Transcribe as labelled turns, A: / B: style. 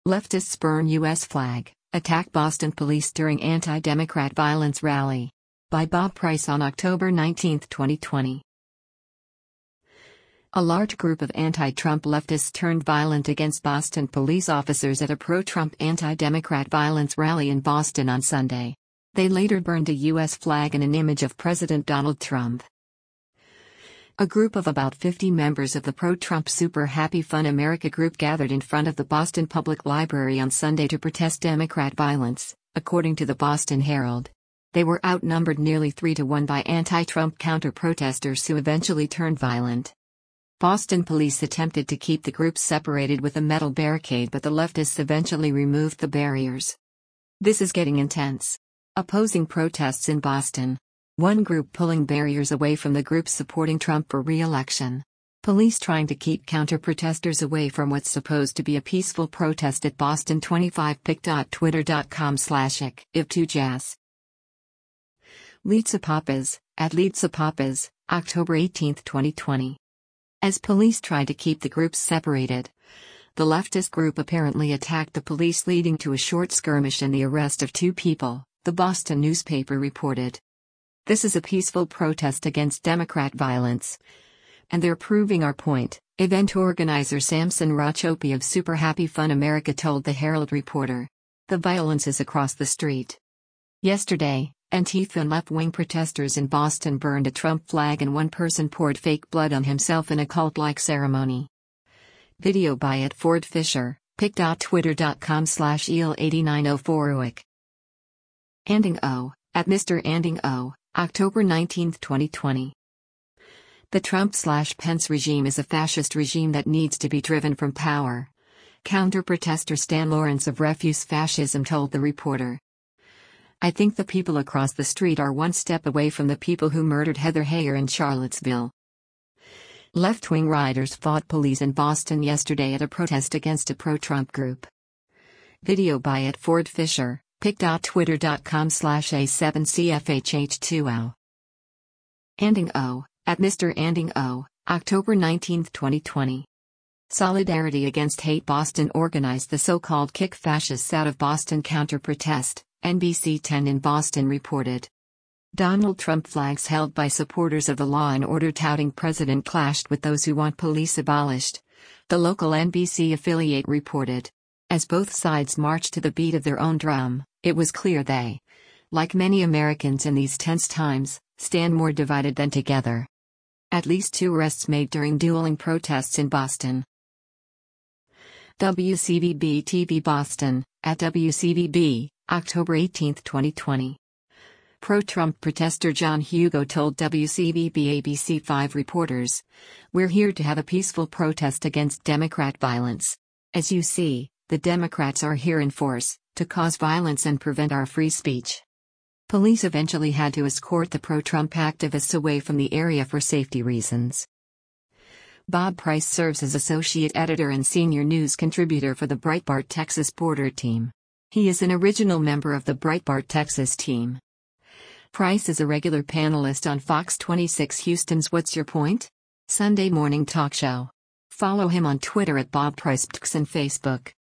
A: Leftists burn U.S. flag, attack Boston police during anti-Democrat violence rally. By Bob Price on October 19, 2020. A large group of anti-Trump leftists turned violent against Boston police officers at a pro-Trump anti-Democrat violence rally in Boston on Sunday. They later burned a U.S. flag and an image of President Donald Trump. A group of about 50 members of the pro-Trump Super Happy Fun America group gathered in front of the Boston Public Library on Sunday to protest Democrat violence, according to the Boston Herald. They were outnumbered nearly 3-1 by anti-Trump counter-protesters who eventually turned violent. Boston police attempted to keep the groups separated with a metal barricade, but the leftists eventually removed the barriers. This is getting intense. Opposing protests in Boston. One group pulling barriers away from the groups supporting Trump for re-election. Police trying to keep counter-protesters away from what's supposed to be a peaceful protest at Boston 25 pic.twitter.com/if2jazz. Litsa Papas, at Litsa Papas, October 18, 2020. As police tried to keep the groups separated, the leftist group apparently attacked the police, leading to a short skirmish and the arrest of 2 people, the Boston newspaper reported. This is a peaceful protest against Democrat violence. And they're proving our point, event organizer Samson Rachopi of Super Happy Fun America told the Herald reporter. The violence is across the street. Yesterday, Antifa and left-wing protesters in Boston burned a Trump flag and one person poured fake blood on himself in a cult-like ceremony. Video by @Ford Fisher, pic.twitter.com/eel8904uic. Anding O, at Mr. Anding O, October 19, 2020. The Trump/Pence regime is a fascist regime that needs to be driven from power. Counter-protester Stan Lawrence of Refuse Fascism told the reporter. I think the people across the street are one step away from the people who murdered Heather Heyer in Charlottesville. Left-wing rioters fought police in Boston yesterday at a protest against a pro-Trump group. Video by @Ford Fisher, pic.twitter.com/a7cfhh2l. Anding O, at Mr. Anding O, October 19, 2020. Solidarity Against Hate Boston organized the so-called Kick Fascists Out of Boston counter-protest, NBC 10 in Boston reported. Donald Trump flags held by supporters of the law and order touting president clashed with those who want police abolished, the local NBC affiliate reported. As both sides marched to the beat of their own drum, it was clear they, like many Americans in these tense times, stand more divided than together. At least 2 arrests made during dueling protests in Boston. WCVB TV Boston, at WCVB, October 18, 2020. Pro-Trump protester John Hugo told WCVB ABC5 reporters, "We're here to have a peaceful protest against Democrat violence. As you see, the Democrats are here in force, to cause violence and prevent our free speech." Police eventually had to escort the pro-Trump activists away from the area for safety reasons. Bob Price serves as associate editor and senior news contributor for the Breitbart Texas Border Team. He is an original member of the Breitbart Texas team. Price is a regular panelist on Fox 26 Houston's What's Your Point? Sunday morning talk show. Follow him on Twitter @BobPricePtx and Facebook.